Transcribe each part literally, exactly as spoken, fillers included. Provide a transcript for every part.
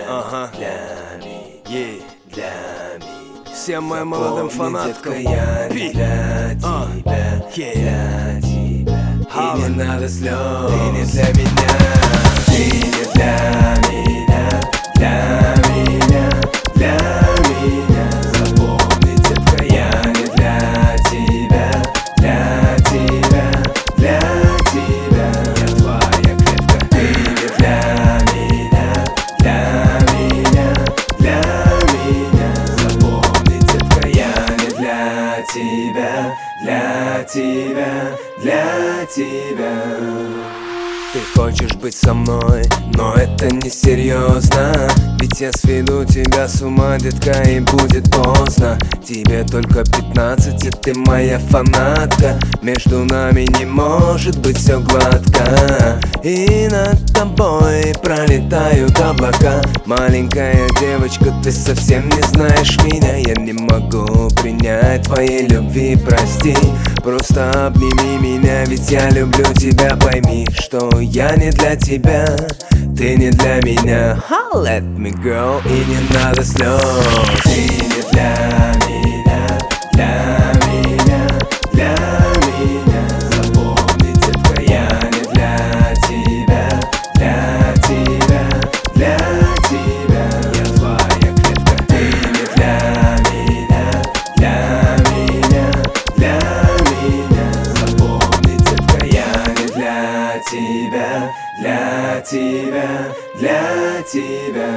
ага. для меня, Ей. для меня. Всем моим молодым фанаткам. Я не для А. тебя, Ей. для тебя. Хава. И не надо слез. Ты не для меня. Ты не для меня, для меня, для меня. Запомни, детка, я не для тебя, для тебя, для тебя. Я твоя клетка. Ты не для меня, для меня, для меня. Запомни, детка, я не для тебя, для тебя, для тебя. Ты хочешь быть со мной, но это не серьезно. Ведь я сведу тебя с ума, детка, и будет поздно. Тебе только пятнадцать, и ты моя фанатка. Между нами не может быть все гладко. И над тобой пролетают облака. Маленькая девочка, ты совсем не знаешь меня. Я не могу принять твоей любви, прости. Просто обними меня, ведь я люблю тебя. Пойми, что я не для тебя, ты не для меня. Holla at me, girl, и не надо слез. Ты не для меня, для меня, для меня. Запомни, детка, я не для тебя, для тебя, для тебя. Я твоя клетка. Ты не для меня, для меня, для меня. Запомни, детка, я не для тебя, для тебя, для тебя.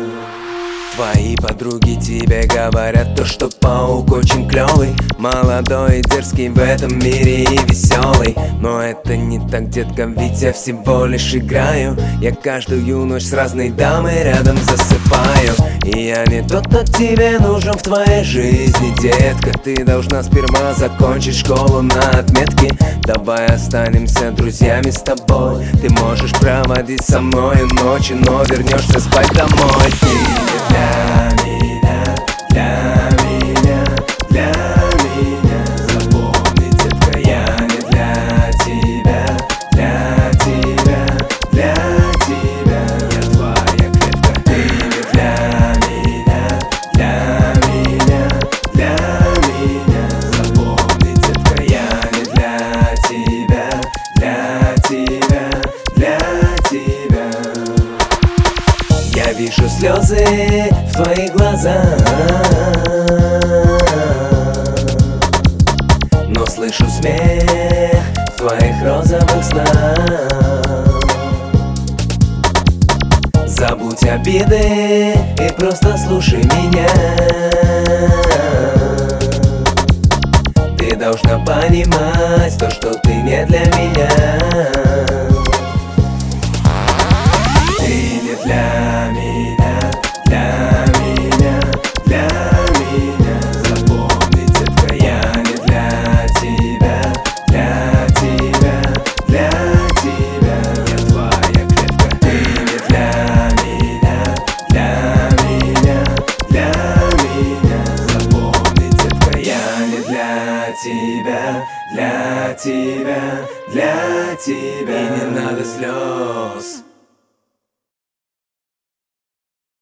Твои подруги тебе говорят то, что паук очень клёвый, молодой и дерзкий в этом мире и веселый. Но это не так, детка, ведь я всего лишь играю. Я каждую ночь с разной дамой рядом засыпаю. И я не тот, кто тебе нужен в твоей жизни, детка. Ты должна сперва закончить школу на отметке. Давай останемся друзьями с тобой. Ты можешь проводить со мною ночи, но вернешься спать домой. Ты Для меня, для меня, для меня. Запомни, детка, я не для тебя, для тебя, для тебя. Я твоя клетка. Ты не для меня, для меня, для меня. Запомни, детка, я не для тебя, для тебя, для тебя. Я вижу слезы в твоих глазах, но слышу смех в твоих розовых снах. Забудь обиды и просто слушай меня. Ты должна понимать то, что ты не для меня. Ты не для меня, для меня, для меня. Запомни, детка, я не для тебя, для тебя, для тебя. Я твоя клетка. Ты не для меня, для меня, для меня. Запомни, детка, я не для тебя, для тебя, для тебя. И не надо слез.